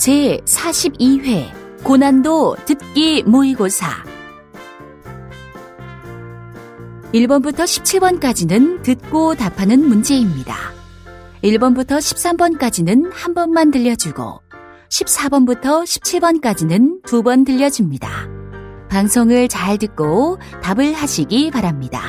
제42회 고난도 듣기 모의고사 1번부터 17번까지는 듣고 답하는 문제입니다. 1번부터 13번까지는 한 번만 들려주고 14번부터 17번까지는 두 번 들려줍니다. 방송을 잘 듣고 답을 하시기 바랍니다.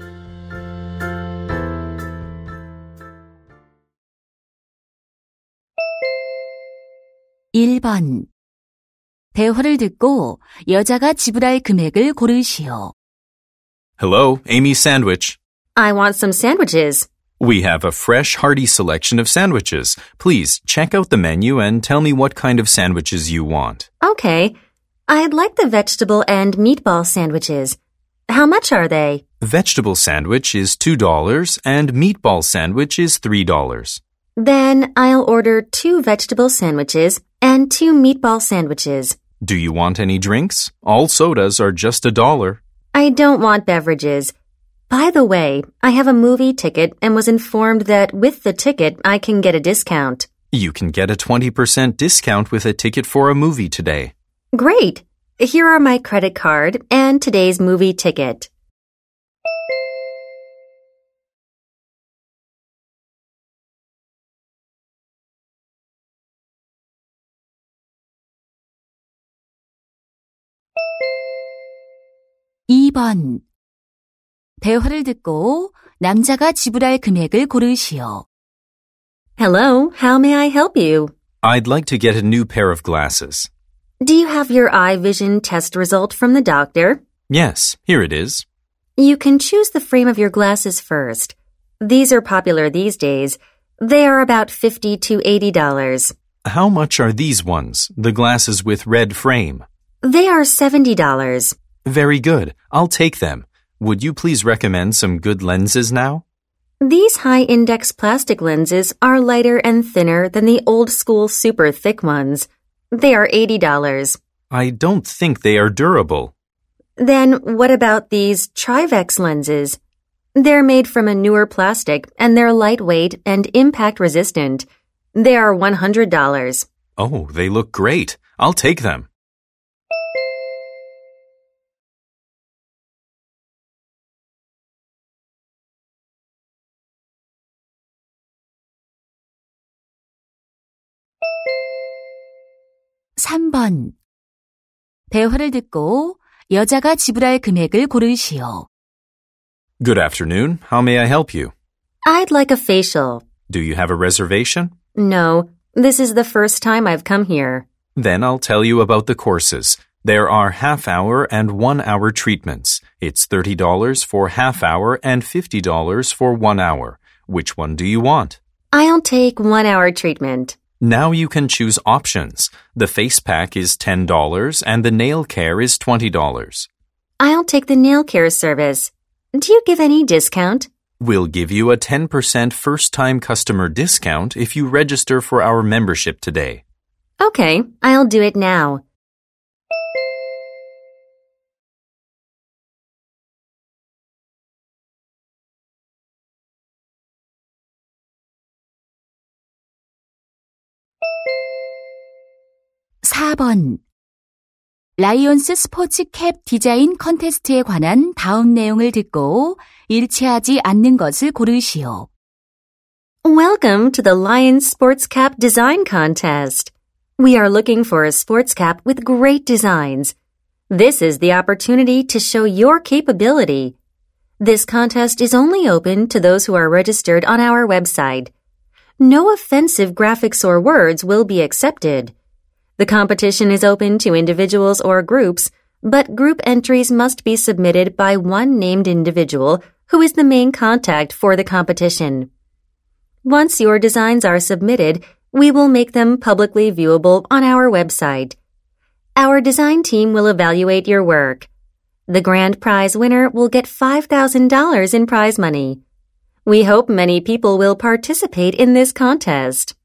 (1번) 대화를 듣고 여자가 지불할 금액을 고르시오. Hello, Amy's Sandwich. I want some sandwiches. We have a fresh, hearty selection of sandwiches. Please check out the menu and tell me what kind of sandwiches you want. Okay. I'd like the vegetable and meatball sandwiches. How much are they? Vegetable sandwich is $2 and meatball sandwich is $3. Then I'll order 2 vegetable sandwiches and 2 meatball sandwiches. Do you want any drinks? All sodas are just $1. I don't want beverages. By the way, I have a movie ticket and was informed that with the ticket I can get a discount. You can get a 20% discount with a ticket for a movie today. Great! Here are my credit card and today's movie ticket. (2번) 대화를 듣고 남자가 지불할 금액을 고르시오. Hello, how may I help you? I'd like to get a new pair of glasses. Do you have your eye vision test result from the doctor? Yes, here it is. You can choose the frame of your glasses first. These are popular these days. They are about $50 to $80. How much are these ones, the glasses with red frame? They are $70. Very good. I'll take them. Would you please recommend some good lenses now? These high-index plastic lenses are lighter and thinner than the old-school super thick ones. They are $80. I don't think they are durable. Then what about these Trivex lenses? They're made from a newer plastic and they're lightweight and impact resistant. They are $100. Oh, they look great. I'll take them. (3번) 대화를 듣고 여자가 지불할 금액을 고르시오. Good afternoon. How may I help you? I'd like a facial. Do you have a reservation? No, this is the first time I've come here. Then I'll tell you about the courses. There are half-hour and 1-hour treatments. It's $30 for half-hour and $50 for 1 hour. Which one do you want? I'll take 1-hour treatment. Now you can choose options. The face pack is $10 and the nail care is $20. I'll take the nail care service. Do you give any discount? We'll give you a 10% first-time customer discount if you register for our membership today. Okay, I'll do it now. (4번) 라이온스 스포츠 캡 디자인 컨테스트에 관한 다음 내용을 듣고 일치하지 않는 것을 고르시오. Welcome to the Lions Sports Cap Design Contest. We are looking for a sports cap with great designs. This is the opportunity to show your capability. This contest is only open to those who are registered on our website. No offensive graphics or words will be accepted. The competition is open to individuals or groups, but group entries must be submitted by one named individual who is the main contact for the competition. Once your designs are submitted, we will make them publicly viewable on our website. Our design team will evaluate your work. The grand prize winner will get $5,000 in prize money. We hope many people will participate in this contest.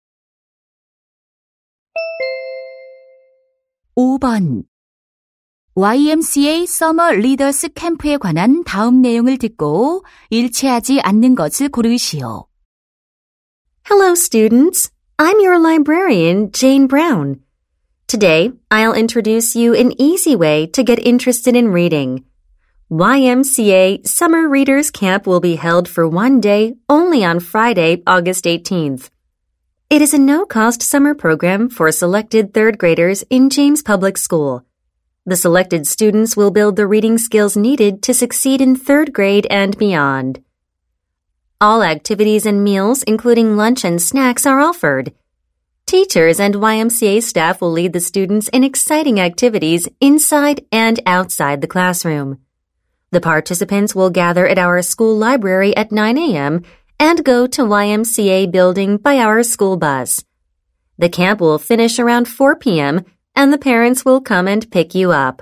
(5번) YMCA Summer Leaders 캠프에 관한 다음 내용을 듣고 일치하지 않는 것을 고르시오. Hello, students. I'm your librarian, Jane Brown. Today, I'll introduce you an easy way to get interested in reading. YMCA Summer Readers Camp will be held for one day only on Friday, August 18th. It is a no-cost summer program for selected third graders in James Public School. The selected students will build the reading skills needed to succeed in third grade and beyond. All activities and meals, including lunch and snacks, are offered. Teachers and YMCA staff will lead the students in exciting activities inside and outside the classroom. The participants will gather at our school library at 9 a.m. and go to YMCA building by our school bus. The camp will finish around 4 p.m. and the parents will come and pick you up.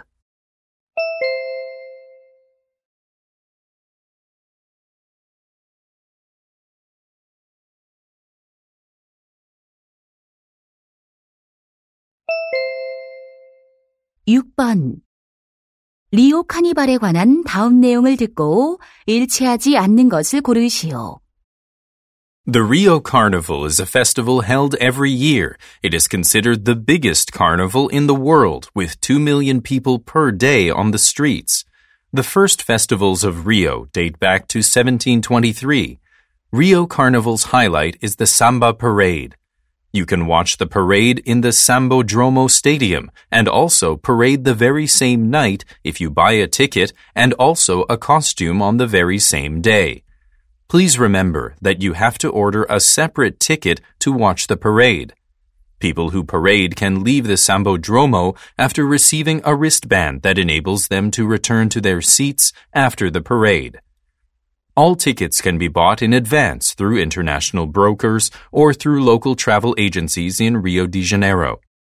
(6번) 리오 카니발에 관한 다음 내용을 듣고 일치하지 않는 것을 고르시오. The Rio Carnival is a festival held every year. It is considered the biggest carnival in the world, with 2 million people per day on the streets. The first festivals of Rio date back to 1723. Rio Carnival's highlight is the Samba Parade. You can watch the parade in the Sambodromo Stadium and also parade the very same night if you buy a ticket and also a costume on the very same day. Please remember that you have to order a separate ticket to watch the parade. People who parade can leave the Sambodromo after receiving a wristband that enables them to return to their seats after the parade. All tickets can be bought in advance through international brokers or through local travel agencies in Rio de Janeiro.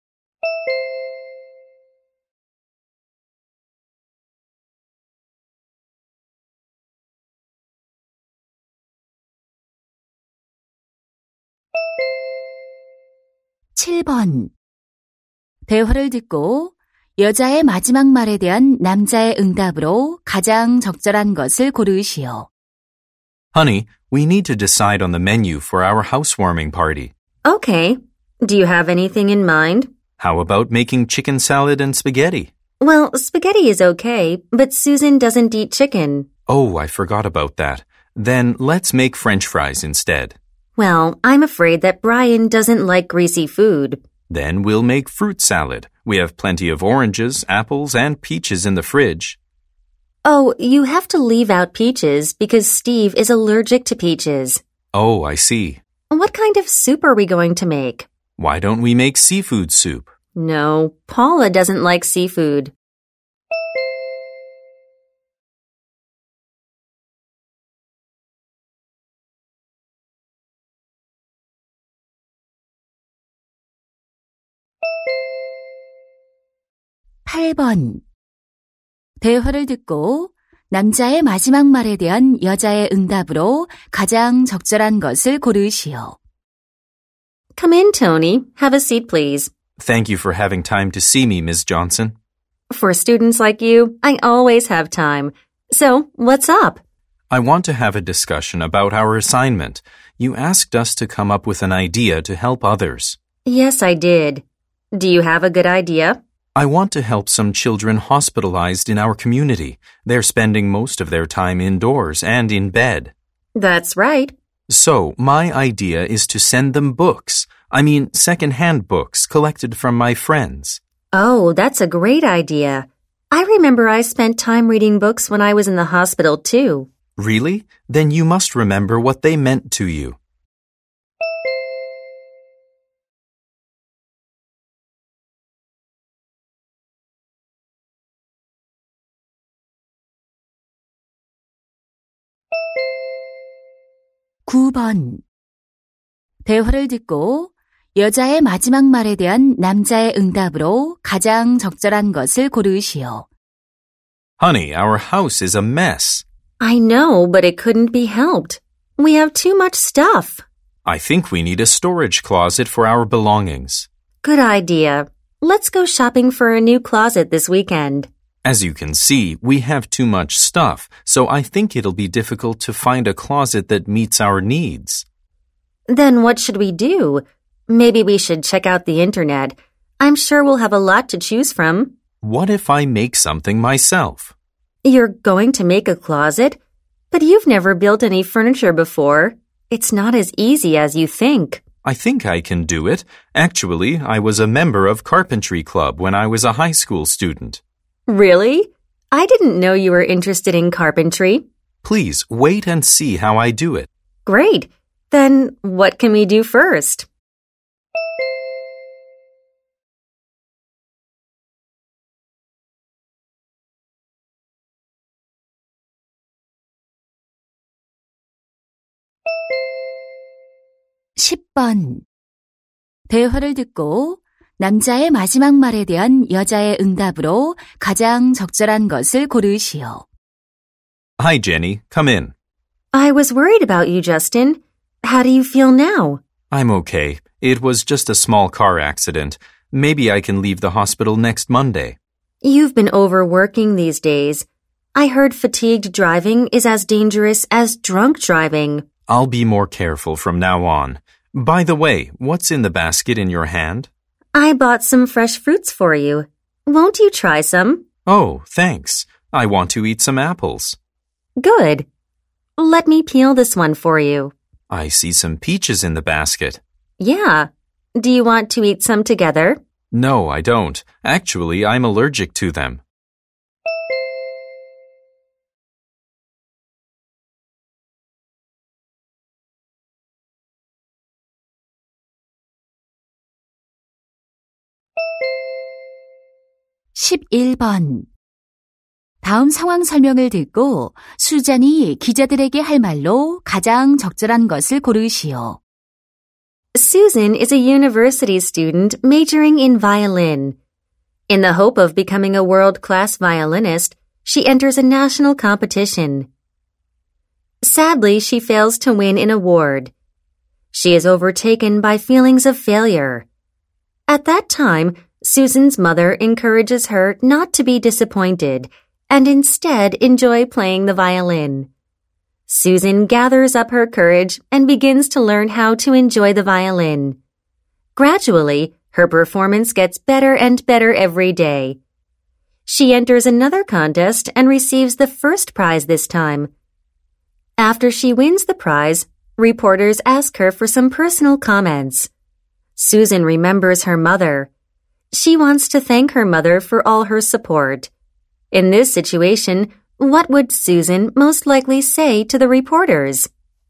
(7번) 대화를 듣고 여자의 마지막 말에 대한 남자의 응답으로 가장 적절한 것을 고르시오. Honey, we need to decide on the menu for our housewarming party. Okay. Do you have anything in mind? How about making chicken salad and spaghetti? Well, spaghetti is okay, but Susan doesn't eat chicken. Oh, I forgot about that. Then let's make French fries instead. Well, I'm afraid that Brian doesn't like greasy food. Then we'll make fruit salad. We have plenty of oranges, apples, and peaches in the fridge. Oh, you have to leave out peaches because Steve is allergic to peaches. Oh, I see. What kind of soup are we going to make? Why don't we make seafood soup? No, Paula doesn't like seafood. (8번) 대화를 듣고 남자의 마지막 말에 대한 여자의 응답으로 가장 적절한 것을 고르시오. Come in, Tony. Have a seat, please. Thank you for having time to see me, Ms. Johnson. For students like you, I always have time. So, what's up? I want to have a discussion about our assignment. You asked us to come up with an idea to help others. Yes, I did. Do you have a good idea? I want to help some children hospitalized in our community. They're spending most of their time indoors and in bed. That's right. So, my idea is to send them books. I mean, second-hand books collected from my friends. Oh, that's a great idea. I remember I spent time reading books when I was in the hospital, too. Really? Then you must remember what they meant to you. (9번) 대화를 듣고 여자의 마지막 말에 대한 남자의 응답으로 가장 적절한 것을 고르시오. Honey, our house is a mess. I know, but it couldn't be helped. We have too much stuff. I think we need a storage closet for our belongings. Good idea. Let's go shopping for a new closet this weekend. As you can see, we have too much stuff, so I think it'll be difficult to find a closet that meets our needs. Then what should we do? Maybe we should check out the internet. I'm sure we'll have a lot to choose from. What if I make something myself? You're going to make a closet? But you've never built any furniture before. It's not as easy as you think. I think I can do it. Actually, I was a member of Carpentry Club when I was a high school student. Really? I didn't know you were interested in carpentry. Please wait and see how I do it. Great. Then what can we do first? (10번) 대화를 듣고 남자의 마지막 말에 대한 여자의 응답으로 가장 적절한 것을 고르시오. Hi, Jenny. Come in. I was worried about you, Justin. How do you feel now? I'm okay. It was just a small car accident. Maybe I can leave the hospital next Monday. You've been overworking these days. I heard fatigued driving is as dangerous as drunk driving. I'll be more careful from now on. By the way, what's in the basket in your hand? I bought some fresh fruits for you. Won't you try some? Oh, thanks. I want to eat some apples. Good. Let me peel this one for you. I see some peaches in the basket. Yeah. Do you want to eat some together? No, I don't. Actually, I'm allergic to them. (11번) 다음 상황 설명을 듣고 수잔이 기자들에게 할 말로 가장 적절한 것을 고르시오. Susan is a university student majoring in violin. In the hope of becoming a world-class violinist, she enters a national competition. Sadly, she fails to win an award. She is overtaken by feelings of failure. At that time, Susan's mother encourages her not to be disappointed and instead enjoy playing the violin. Susan gathers up her courage and begins to learn how to enjoy the violin. Gradually, her performance gets better and better every day. She enters another contest and receives the first prize this time. After she wins the prize, reporters ask her for some personal comments. Susan remembers her mother. She wants to thank her mother for all her support. In this situation, what would Susan most likely say to the reporters?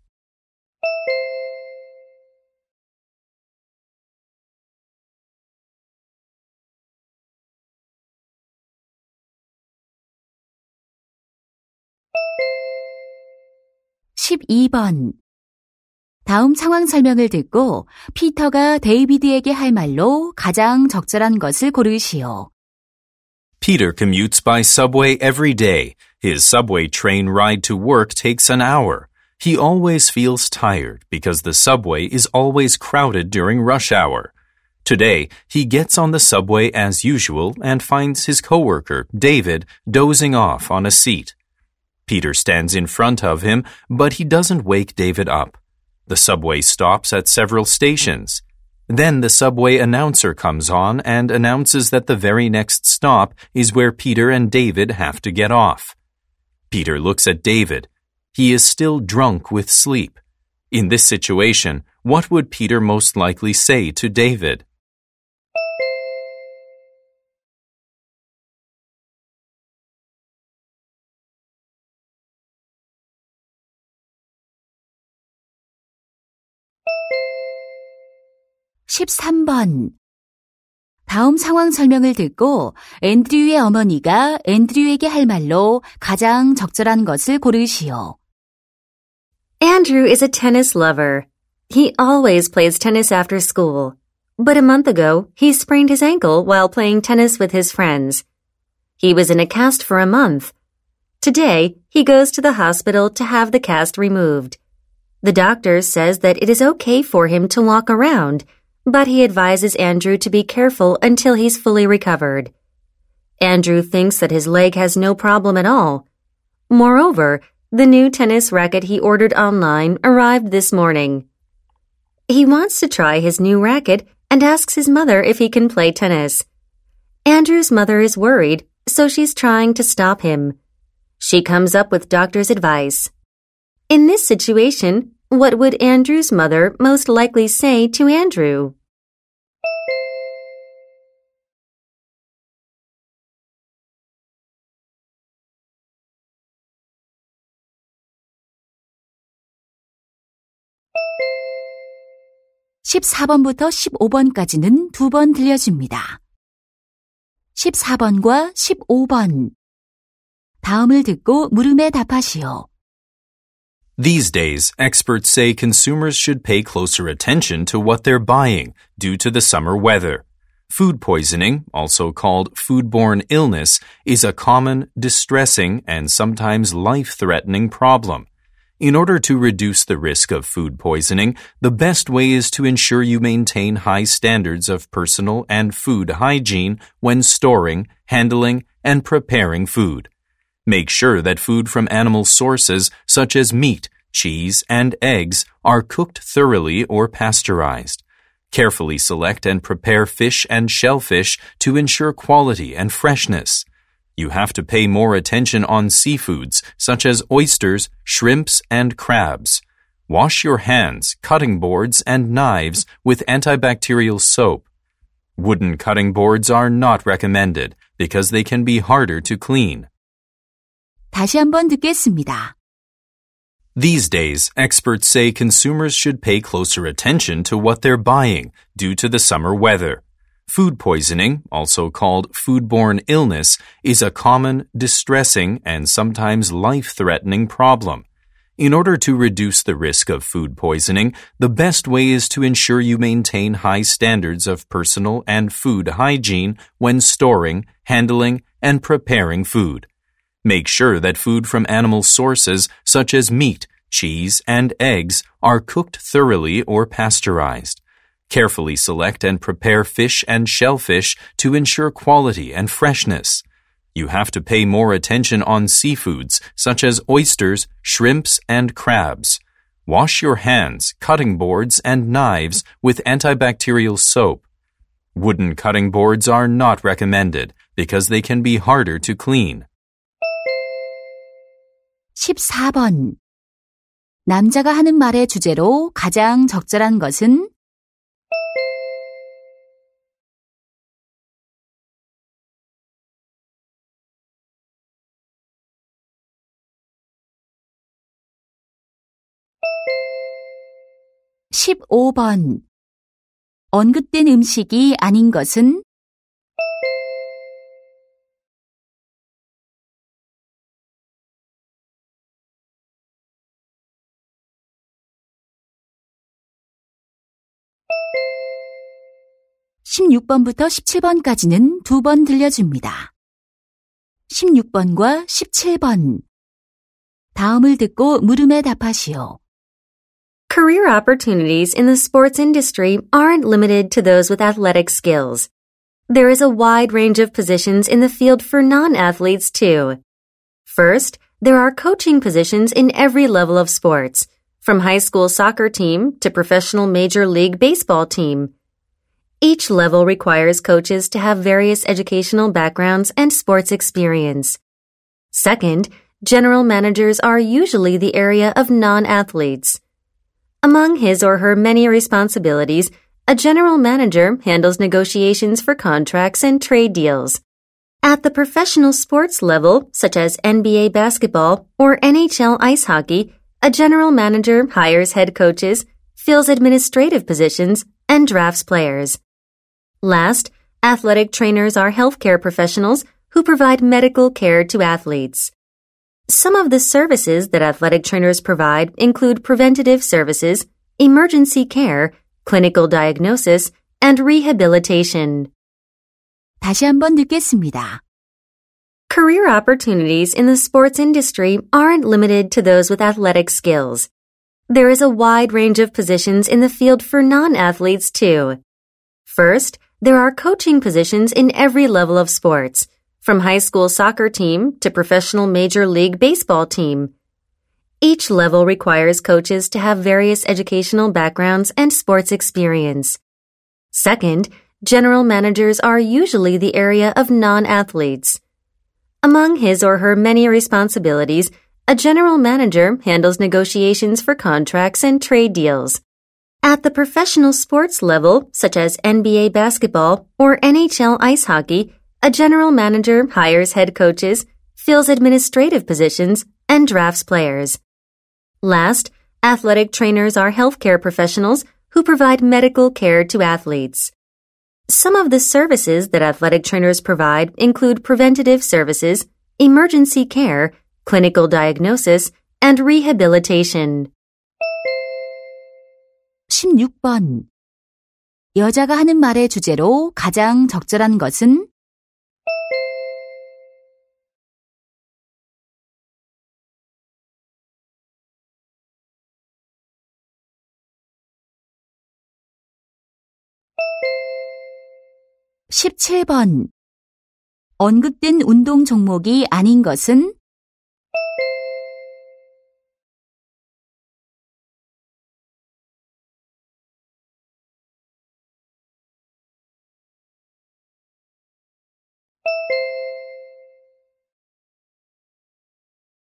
(12번) 다음 상황 설명을 듣고 피터가 데이비드에게 할 말로 가장 적절한 것을 고르시오. Peter commutes by subway every day. His subway train ride to work takes an hour. He always feels tired because the subway is always crowded during rush hour. Today, he gets on the subway as usual and finds his coworker, David, dozing off on a seat. Peter stands in front of him, but he doesn't wake David up. The subway stops at several stations. Then the subway announcer comes on and announces that the very next stop is where Peter and David have to get off. Peter looks at David. He is still drunk with sleep. In this situation, what would Peter most likely say to David? (13번) 다음 상황 설명을 듣고 앤드류의 어머니가 앤드류에게 할 말로 가장 적절한 것을 고르시오. Andrew is a tennis lover. He always plays tennis after school. But a month ago, he sprained his ankle while playing tennis with his friends. He was in a cast for a month. Today, he goes to the hospital to have the cast removed. The doctor says that it is okay for him to walk around, but he advises Andrew to be careful until he's fully recovered. Andrew thinks that his leg has no problem at all. Moreover, the new tennis racket he ordered online arrived this morning. He wants to try his new racket and asks his mother if he can play tennis. Andrew's mother is worried, so she's trying to stop him. She comes up with doctor's advice. In this situation, what would Andrew's mother most likely say to Andrew? (14번부터 15번까지는 2번 들려줍니다. 14번과 15번. 다음을 듣고 물음에 답하시오. These days, experts say consumers should pay closer attention to what they're buying due to the summer weather. Food poisoning, also called foodborne illness, is a common, distressing, and sometimes life-threatening problem. In order to reduce the risk of food poisoning, the best way is to ensure you maintain high standards of personal and food hygiene when storing, handling, and preparing food. Make sure that food from animal sources such as meat, cheese, and eggs are cooked thoroughly or pasteurized. Carefully select and prepare fish and shellfish to ensure quality and freshness. You have to pay more attention on seafoods such as oysters, shrimps, and crabs. Wash your hands, cutting boards, and knives with antibacterial soap. Wooden cutting boards are not recommended because they can be harder to clean. 다시 한번 듣겠습니다. These days, experts say consumers should pay closer attention to what they're buying due to the summer weather. Food poisoning, also called foodborne illness, is a common, distressing, and sometimes life-threatening problem. In order to reduce the risk of food poisoning, the best way is to ensure you maintain high standards of personal and food hygiene when storing, handling, and preparing food. Make sure that food from animal sources such as meat, cheese, and eggs are cooked thoroughly or pasteurized. Carefully select and prepare fish and shellfish to ensure quality and freshness. You have to pay more attention on seafoods such as oysters, shrimps, and crabs. Wash your hands, cutting boards, and knives with antibacterial soap. Wooden cutting boards are not recommended because they can be harder to clean. 14번. 남자가 하는 말의 주제로 가장 적절한 것은? (15번) 언급된 음식이 아닌 것은? (16번부터 17번까지는 2번 들려줍니다. 16번과 17번. 다음을 듣고 물음에 답하시오. Career opportunities in the sports industry aren't limited to those with athletic skills. There is a wide range of positions in the field for non-athletes too. First, there are coaching positions in every level of sports, from high school soccer team to professional major league baseball team. Each level requires coaches to have various educational backgrounds and sports experience. Second, general managers are usually the area of non-athletes. Among his or her many responsibilities, a general manager handles negotiations for contracts and trade deals. At the professional sports level, such as NBA basketball or NHL ice hockey, a general manager hires head coaches, fills administrative positions, and drafts players. Last, athletic trainers are healthcare professionals who provide medical care to athletes. Some of the services that athletic trainers provide include preventative services, emergency care, clinical diagnosis, and rehabilitation. 다시 한번 듣겠습니다. Career opportunities in the sports industry aren't limited to those with athletic skills. There is a wide range of positions in the field for non-athletes too. First, there are coaching positions in every level of sports, from high school soccer team to professional Major League Baseball team. Each level requires coaches to have various educational backgrounds and sports experience. Second, general managers are usually the area of non-athletes. Among his or her many responsibilities, a general manager handles negotiations for contracts and trade deals. At the professional sports level, such as NBA basketball or NHL ice hockey, a general manager hires head coaches, fills administrative positions, and drafts players. Last, athletic trainers are healthcare professionals who provide medical care to athletes. Some of the services that athletic trainers provide include preventative services, emergency care, clinical diagnosis, and rehabilitation. 16번. 여자가 하는 말의 주제로 가장 적절한 것은? (17번) 언급된 운동 종목이 아닌 것은?